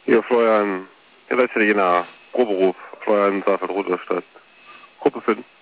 Hier, Florian, ja, das ist ja jener Groberuf, Florian Safert Ruderstadt. Gruppe 5.